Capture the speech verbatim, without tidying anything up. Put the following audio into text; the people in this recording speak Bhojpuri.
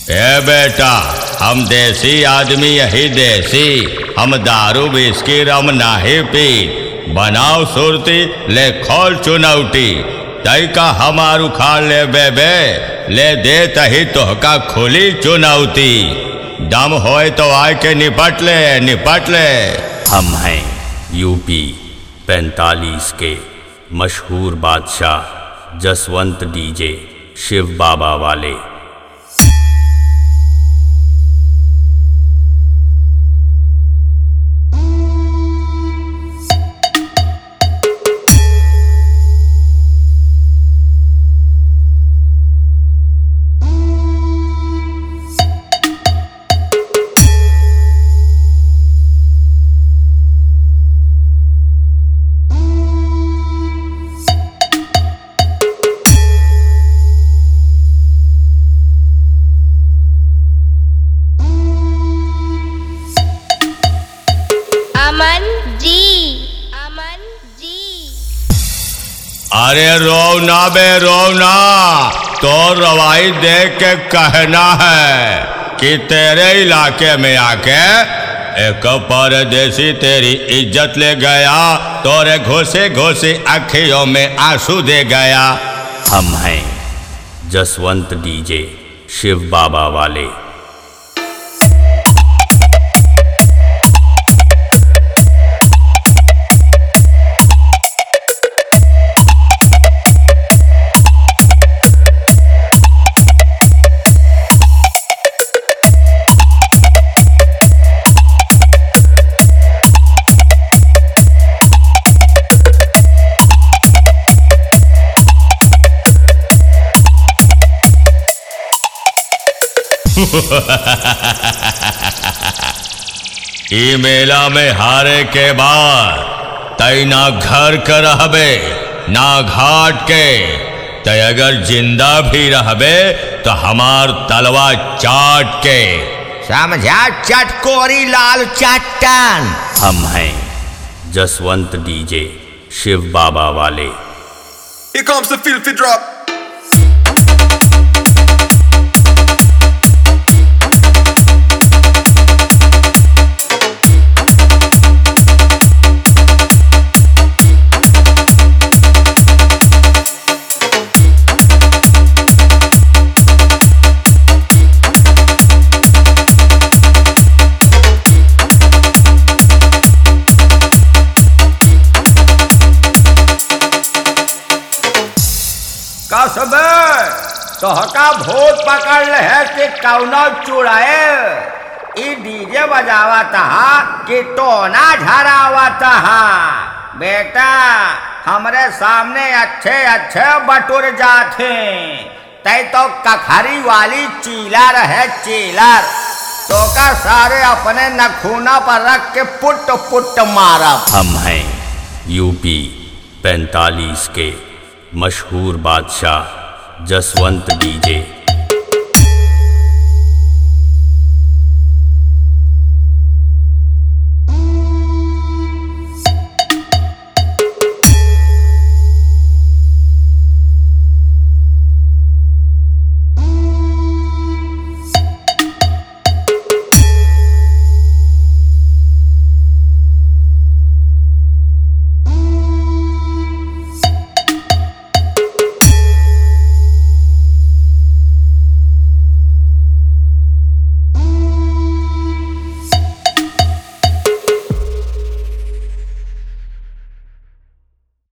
ए बेटा, हम देसी आदमी यही देसी, हम दारू बिस्की रम नाही पी। बनाओ सुरती ले खोल चुनौती, तई का हमार उखाड़ ले बेबे, ले दे तही तोहका खुली चुनौती। दम होए तो आय के निपट ले निपट ले। हम हैं यूपी पैंतालीस के मशहूर बादशाह जसवंत डीजे शिव बाबा वाले। अमन जी, अमन जी। अरे रो ना बे रो ना, तो रवाई देख के कहना है कि तेरे इलाके में आके एक परदेसी तेरी इज्जत ले गया, तोरे घोसे घोसे आँखियों में आंसू दे गया। हम हैं जसवंत डीजे शिव बाबा वाले। ई मेला में हारे के बाद तई ना घर के रहबे ना घाट के, तय अगर जिंदा भी रहबे तो हमार तलवा चाट के। समझा चटकोरी लाल चट्टान। हम हैं जसवंत डीजे शिव बाबा वाले। Here comes the filthy drop. Kasbe तोहका भूत पकड़ ले है कि कौनो चुड़ाए। ई डीजे बजावा तहा कि टोना झरावा तहा। बेटा हमरे सामने अच्छे अच्छे बटुर जाते, तय तो कखरी वाली चीला रहे चीलर, तो का सारे अपने नखूना पर रख के पुट पुट मारब। हम हैं यूपी पैंतालीस के मशहूर बादशाह जसवंत डीजे